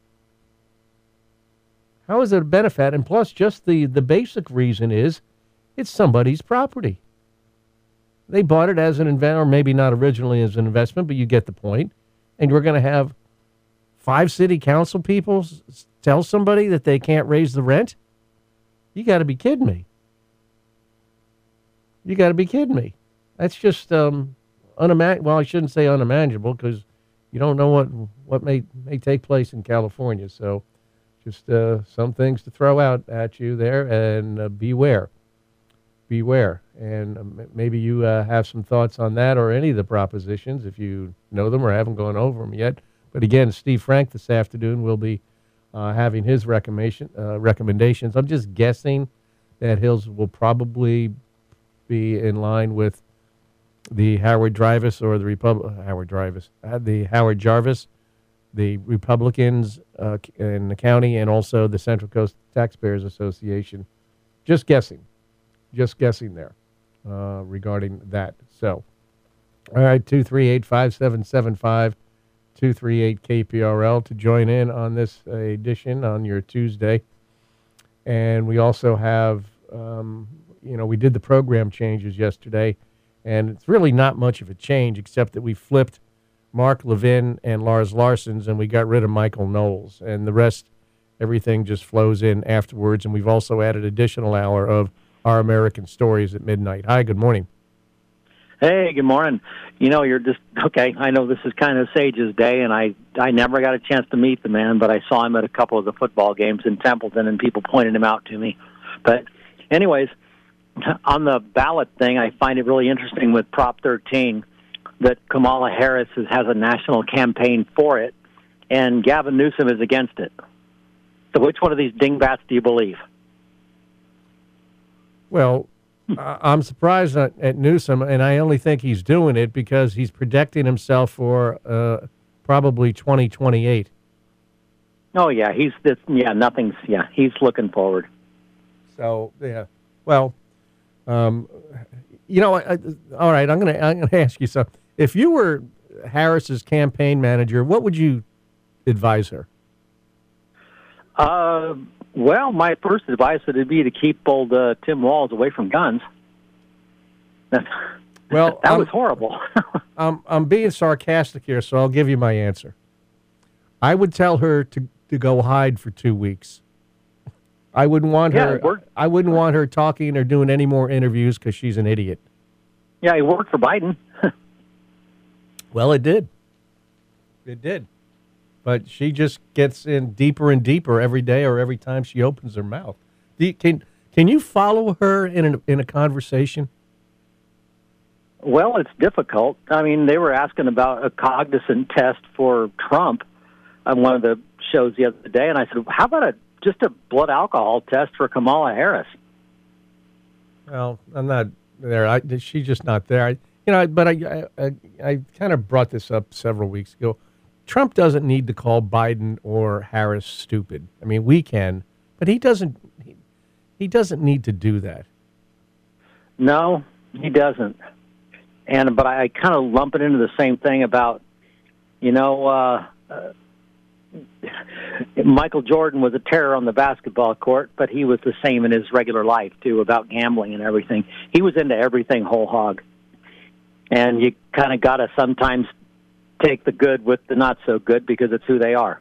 How is it a benefit? And plus, just the, the basic reason is it's somebody's property. They bought it as an investment, or maybe not originally as an investment, but you get the point. And we're going to have five city council people s- tell somebody that they can't raise the rent? You got to be kidding me. You got to be kidding me. That's just um, unimaginable. Well, I shouldn't say unimaginable because you don't know what what may may take place in California. So just uh, some things to throw out at you there, and uh, beware. Beware. And um, maybe you uh, have some thoughts on that or any of the propositions if you know them or haven't gone over them yet. But again, Steve Frank this afternoon will be uh, having his recommendation, uh, recommendations. I'm just guessing that his will probably be in line with the Howard Jarvis or the Republic Howard Jarvis, uh, the Howard Jarvis, the Republicans uh, in the county, and also the Central Coast Taxpayers Association. Just guessing, just guessing there uh, regarding that. So, all right, two three eight five seven seven five. two three eight K P R L to join in on this uh, edition on your Tuesday. And we also have, um, you know, we did the program changes yesterday, And it's really not much of a change, except that we flipped Mark Levin and Lars Larson's, and we got rid of Michael Knowles. And the rest, everything just flows in afterwards. And we've also added additional hour of Our American Stories at midnight. Hi, good morning. Hey, good morning. You know, you're just, okay, I know this is kind of Sage's day, and I, I never got a chance to meet the man, but I saw him at a couple of the football games in Templeton, and people pointed him out to me. But anyways, on the ballot thing, I find it really interesting with Prop thirteen that Kamala Harris is, has a national campaign for it, and Gavin Newsom is against it. So which one of these dingbats do you believe? Well, I'm surprised at, at Newsom, and I only think he's doing it because he's protecting himself for uh, probably twenty twenty-eight. Oh, yeah, he's this, yeah, nothing's, yeah, he's looking forward. So, yeah, well, um, you know, I, I, all right, I'm going to I'm gonna ask you something. If you were Harris's campaign manager, what would you advise her? Uh, well, my first advice would be to keep old uh, Tim Walz away from guns. Well, that I'm, was horrible. I'm I'm being sarcastic here, so I'll give you my answer. I would tell her to, to go hide for two weeks. I wouldn't want Yeah, her. it worked. I wouldn't want her talking or doing any more interviews because she's an idiot. Yeah, he worked for Biden. Well, it did. It did. But she just gets in deeper and deeper every day or every time she opens her mouth. Do you, can can you follow her in a, in a conversation? Well, it's difficult. I mean, they were asking about a cognizant test for Trump on one of the shows the other day, and I said, how about a just a blood alcohol test for Kamala Harris? Well, I'm not there. I, she's just not there. I, you know, but I, I, I, I kind of brought this up several weeks ago. Trump doesn't need to call Biden or Harris stupid. I mean, we can, but he doesn't. He, he doesn't need to do that. No, he doesn't. And but I kind of lump it into the same thing about, you know, uh, uh, Michael Jordan was a terror on the basketball court, but he was the same in his regular life too, about gambling and everything. He was into everything whole hog, and you kind of got to sometimes take the good with the not so good because it's who they are.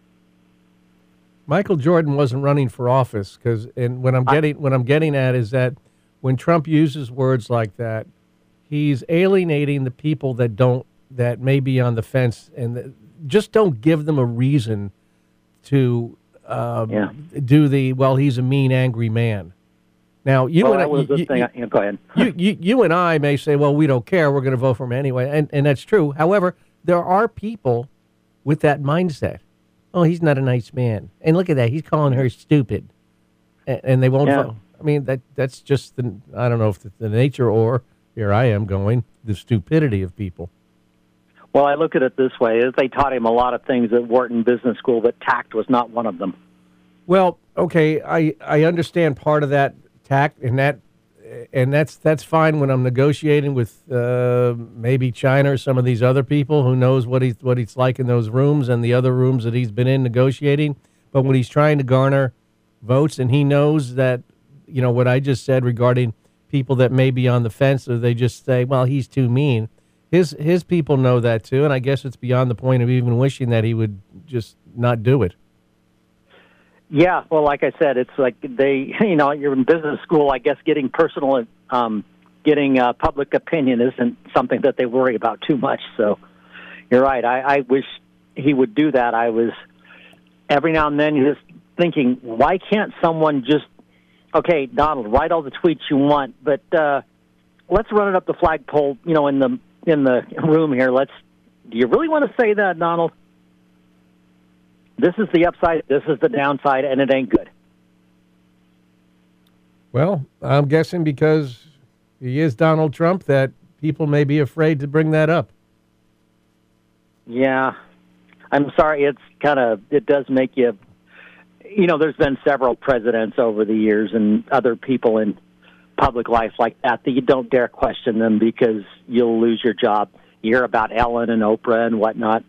Michael Jordan wasn't running for office because, and what I'm getting what I'm getting at is that when Trump uses words like that, he's alienating the people that don't that may be on the fence and the, just don't give them a reason to um, yeah. do the well. He's a mean, angry man. Now you well, and that was I, the you, thing. you, I, yeah, go ahead. you, you you and I may say, well, we don't care. We're going to vote for him anyway, and and that's true. However, there are people with that mindset. Oh, he's not a nice man. And look at that. He's calling her stupid. And, and they won't Yeah. vote. I mean, that that's just, the I don't know if it's the nature or, here I am going, the stupidity of people. Well, I look at it this way. Is they taught him a lot of things at Wharton Business School, but tact was not one of them. Well, okay, I, I understand part of that tact, and that and that's that's fine when I'm negotiating with uh, maybe China or some of these other people who knows what he's what he's like in those rooms and the other rooms that he's been in negotiating. But when he's trying to garner votes and he knows that, you know, what I just said regarding people that may be on the fence, or they just say, well, he's too mean. His his people know that too, and I guess it's beyond the point of even wishing that he would just not do it. Yeah, well, like I said, it's like they, you know, you're in business school. I guess getting personal, um, getting uh, public opinion isn't something that they worry about too much. So you're right. I, I wish he would do that. I was every now and then just thinking, why can't someone just, okay, Donald, write all the tweets you want, but uh, let's run it up the flagpole, you know, in the in the room here. Let's. Do you really want to say that, Donald? This is the upside, this is the downside, and it ain't good. Well, I'm guessing because he is Donald Trump that people may be afraid to bring that up. Yeah. I'm sorry, it's kind of, it does make you, you know, there's been several presidents over the years and other people in public life like that that you don't dare question them because you'll lose your job. You hear about Ellen and Oprah and whatnot.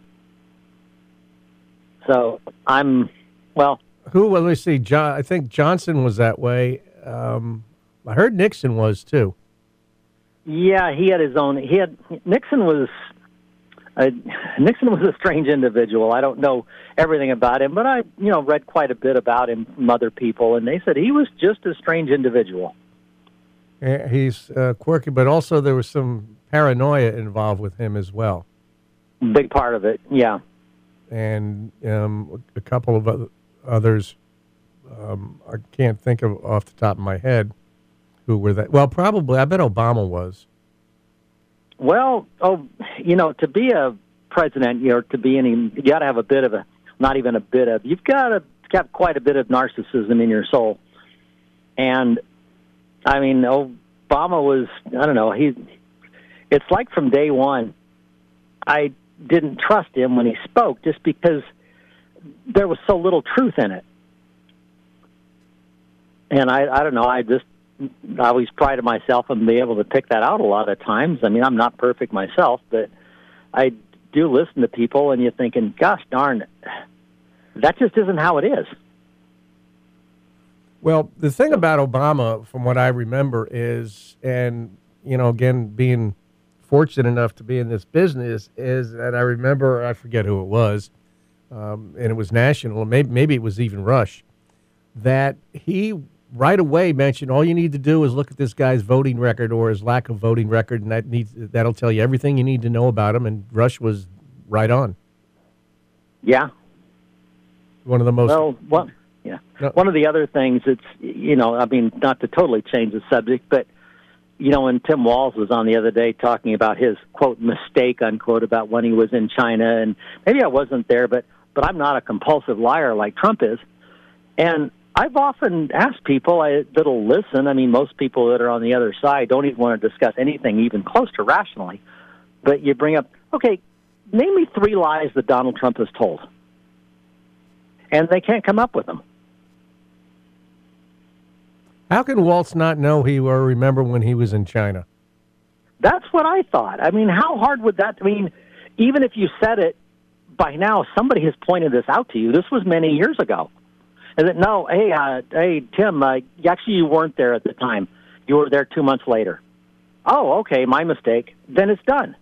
So I'm, well. Who, well, let me see. John, I think Johnson was that way. Um, I heard Nixon was too. Yeah, he had his own. He had Nixon was uh, Nixon was a strange individual. I don't know everything about him, but I, you know, read quite a bit about him from other people, and they said he was just a strange individual. Yeah, he's uh, quirky, but also there was some paranoia involved with him as well. Big part of it, yeah. And um, a couple of other, others, um, I can't think of off the top of my head who were that. Well, probably, I bet Obama was. Well, oh, you know, to be a president, you know, to be any, you got to have a bit of a, not even a bit of, you've got to have quite a bit of narcissism in your soul. And, I mean, Obama was, I don't know, he, it's like from day one, I didn't trust him when he spoke just because there was so little truth in it. And I, I don't know, I just, I always prided myself on being able to pick that out a lot of times. I mean, I'm not perfect myself, but I do listen to people, and you're thinking, gosh darn, that just isn't how it is. Well, the thing about Obama, from what I remember, is, and, you know, again, being fortunate enough to be in this business, is that I remember, I forget who it was, um, and it was national, maybe, maybe it was even Rush, that he right away mentioned all you need to do is look at this guy's voting record or his lack of voting record, and that needs that'll tell you everything you need to know about him. And Rush was right on. Yeah. One of the most. Well, well yeah. No. One of the other things, it's, you know, I mean, not to totally change the subject, but, you know, when Tim Walz was on the other day talking about his, quote, mistake, unquote, about when he was in China, and maybe I wasn't there, but, but I'm not a compulsive liar like Trump is. And I've often asked people I, that'll listen. I mean, most people that are on the other side don't even want to discuss anything even close to rationally. But you bring up, okay, name me three lies that Donald Trump has told. And they can't come up with them. How can Waltz not know he or remember when he was in China? That's what I thought. I mean, how hard would that, I mean, even if you said it, by now somebody has pointed this out to you. This was many years ago. Is it, no, hey, uh, hey, Tim, uh, actually you weren't there at the time. You were there two months later. Oh, okay, my mistake. Then it's done.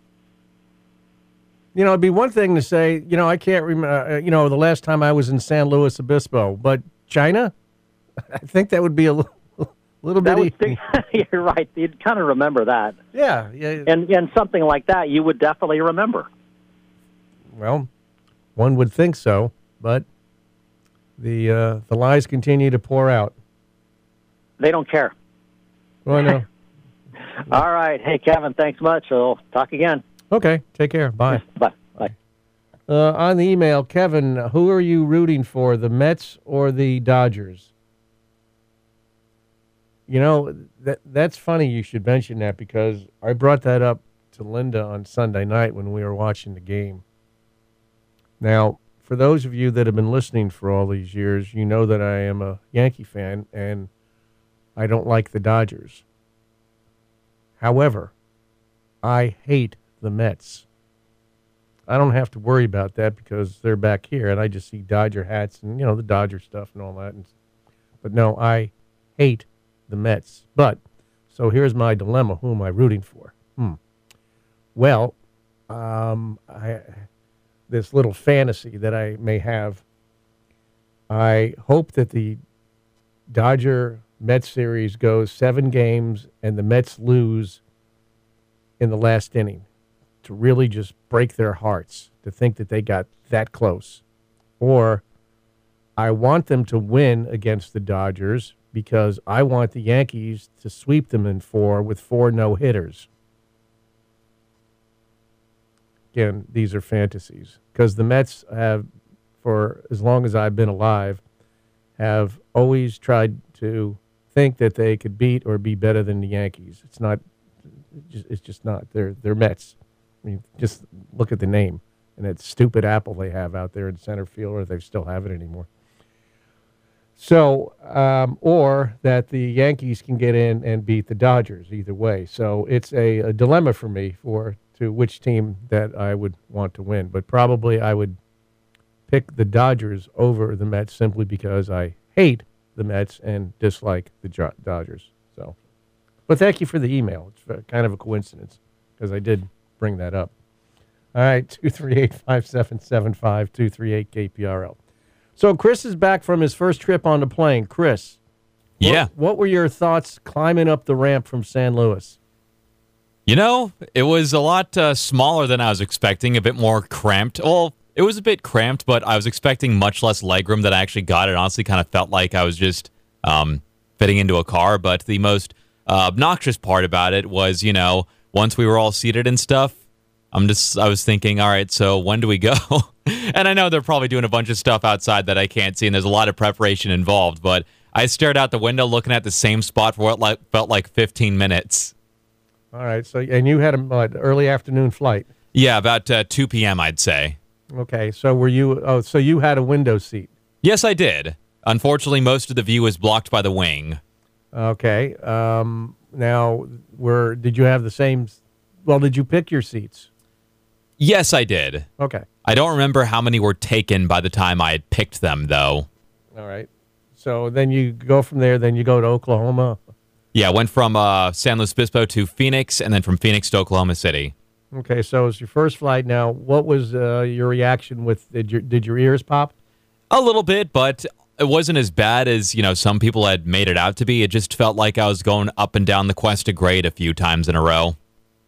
You know, it'd be one thing to say, you know, I can't remember, uh, you know, the last time I was in San Luis Obispo, but China? I think that would be a little, little bit... Would think, you're right. You'd kind of remember that. Yeah, yeah. And, and something like that you would definitely remember. Well, one would think so, but... The uh, the lies continue to pour out. They don't care. Well, I know. All right. Hey, Kevin, thanks much. We'll talk again. Okay. Take care. Bye. Bye. Bye. Uh, on the email, Kevin, who are you rooting for, the Mets or the Dodgers? You know, that that's funny you should mention that, because I brought that up to Linda on Sunday night when we were watching the game. Now, for those of you that have been listening for all these years, you know that I am a Yankee fan, and I don't like the Dodgers. However, I hate the Mets. I don't have to worry about that because they're back here, and I just see Dodger hats and, you know, the Dodger stuff and all that. And, but no, I hate the Mets. But, so here's my dilemma. Who am I rooting for? Hmm. Well, um, I... this little fantasy that I may have. I hope that the Dodger-Mets series goes seven games and the Mets lose in the last inning, to really just break their hearts, to think that they got that close. Or I want them to win against the Dodgers because I want the Yankees to sweep them in four with four no-hitters. Again, these are fantasies, because the Mets have, for as long as I've been alive, have always tried to think that they could beat or be better than the Yankees. It's not, it's just not. They're they're Mets. I mean, just look at the name and that stupid apple they have out there in center field, or they still have it anymore. So, um, or that the Yankees can get in and beat the Dodgers. Either way, so it's a, a dilemma for me for. to which team that I would want to win. But probably I would pick the Dodgers over the Mets simply because I hate the Mets and dislike the Dodgers. So But thank you for the email. It's kind of a coincidence because I did bring that up. All right, two three eight, five seven seven five, two three eight K P R L. So Chris is back from his first trip on the plane. Chris. Yeah. What, what were your thoughts climbing up the ramp from San Luis? You know, it was a lot uh, smaller than I was expecting, a bit more cramped. Well, it was a bit cramped, but I was expecting much less legroom than I actually got. It honestly kind of felt like I was just um, fitting into a car. But the most uh, obnoxious part about it was, you know, once we were all seated and stuff, I'm just, I was thinking, all right, so when do we go? And I know they're probably doing a bunch of stuff outside that I can't see, and there's a lot of preparation involved, but I stared out the window looking at the same spot for what like, felt like fifteen minutes. All right, so, and you had an uh, early afternoon flight. Yeah, about uh, two p.m., I'd say. Okay, so were you, oh, so you had a window seat? Yes, I did. Unfortunately, most of the view was blocked by the wing. Okay, um, now, were, did you have the same, well, did you pick your seats? Yes, I did. Okay. I don't remember how many were taken by the time I had picked them, though. All right. So then you go from there, then you go to Oklahoma? Yeah, I went from uh, San Luis Obispo to Phoenix, and then from Phoenix to Oklahoma City. Okay, so it was your first flight. Now, what was uh, your reaction with, did your, did your ears pop? A little bit, but it wasn't as bad as, you know, some people had made it out to be. It just felt like I was going up and down the Cuesta grade a few times in a row.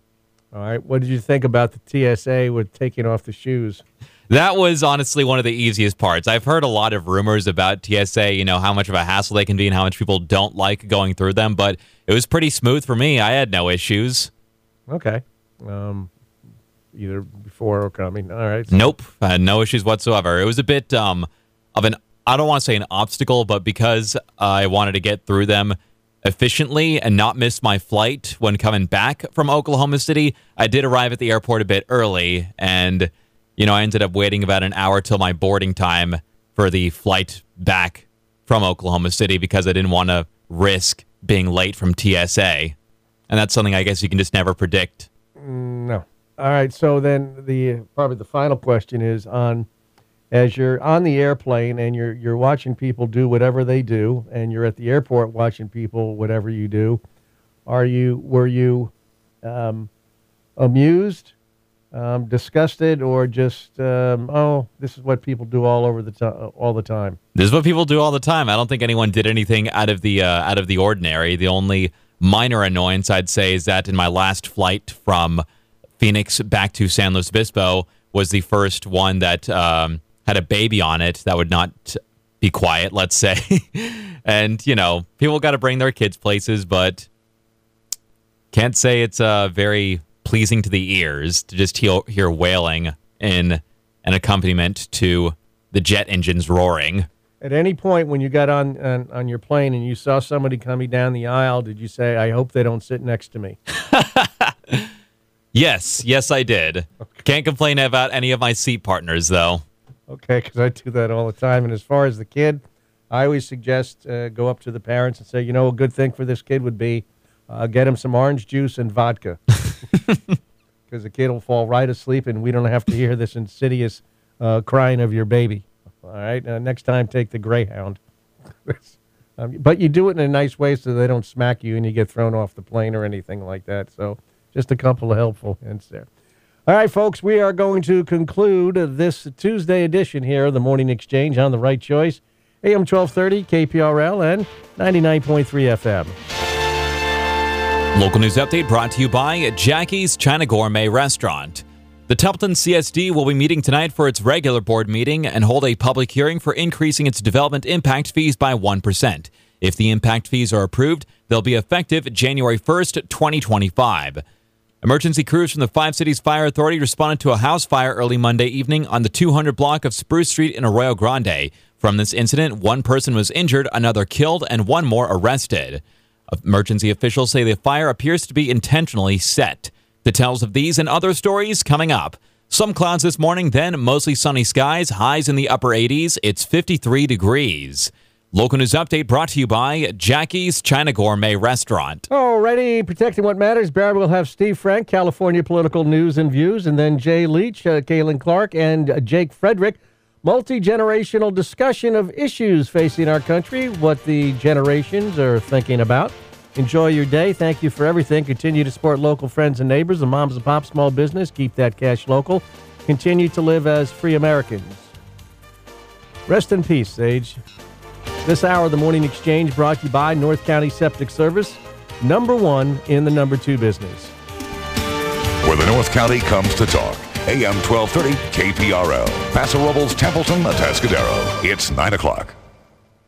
All right. What did you think about the T S A with taking off the shoes? That was honestly one of the easiest parts. I've heard a lot of rumors about T S A, you know, how much of a hassle they can be and how much people don't like going through them, but it was pretty smooth for me. I had no issues. Okay. Um, either before or coming. All right. Nope. I had no issues whatsoever. It was a bit um, of an, I don't want to say an obstacle, but because I wanted to get through them efficiently and not miss my flight when coming back from Oklahoma City, I did arrive at the airport a bit early, and you know I ended up waiting about an hour till my boarding time for the flight back from Oklahoma City because I didn't want to risk being late from T S A, and that's something I guess you can just never predict. No. All right, so then the probably the final question is on as you're on the airplane and you're you're watching people do whatever they do, and you're at the airport watching people whatever you do, are you were you um, amused, um, disgusted, or just um, oh, this is what people do all over the time, all the time? This is what people do all the time. I don't think anyone did anything out of the uh, out of the ordinary. The only minor annoyance I'd say is that in my last flight from Phoenix back to San Luis Obispo was the first one that um, had a baby on it that would not be quiet, let's say. And, you know, people got to bring their kids places, but can't say it's uh, very pleasing to the ears to just hear, hear wailing in an accompaniment to the jet engines roaring. At any point when you got on, on on your plane and you saw somebody coming down the aisle, did you say, I hope they don't sit next to me? Yes, yes, I did. Okay. Can't complain about any of my seat partners, though. Okay, because I do that all the time. And as far as the kid, I always suggest uh, go up to the parents and say, you know, a good thing for this kid would be uh, get him some orange juice and vodka. Because the kid will fall right asleep and we don't have to hear this insidious uh, crying of your baby. All right, uh, next time take the Greyhound. um, but you do it in a nice way so they don't smack you and you get thrown off the plane or anything like that. So just a couple of helpful hints there. All right, folks, we are going to conclude this Tuesday edition here of the Morning Exchange on The Right Choice, A M twelve thirty, K P R L, and ninety-nine point three F M. Local news update brought to you by Jackie's China Gourmet Restaurant. The Templeton C S D will be meeting tonight for its regular board meeting and hold a public hearing for increasing its development impact fees by one percent. If the impact fees are approved, they'll be effective January first, twenty twenty-five. Emergency crews from the Five Cities Fire Authority responded to a house fire early Monday evening on the two hundred block of Spruce Street in Arroyo Grande. From this incident, one person was injured, another killed, and one more arrested. Emergency officials say the fire appears to be intentionally set. Details of these and other stories coming up. Some clouds this morning, then mostly sunny skies, highs in the upper eighties. It's fifty-three degrees. Local news update brought to you by Jackie's China Gourmet Restaurant. Alrighty, protecting what matters. Barry will have Steve Frank, California political news and views, and then Jay Leach, uh, Kaylin Clark, and uh, Jake Frederick. Multi-generational discussion of issues facing our country, what the generations are thinking about. Enjoy your day. Thank you for everything. Continue to support local friends and neighbors and moms and pop small business. Keep that cash local. Continue to live as free Americans. Rest in peace, Sage. This hour of the Morning Exchange brought to you by North County Septic Service, number one in the number two business. Where the North County comes to talk. A M twelve thirty K P R L. Paso Robles, Templeton, Atascadero. It's nine o'clock.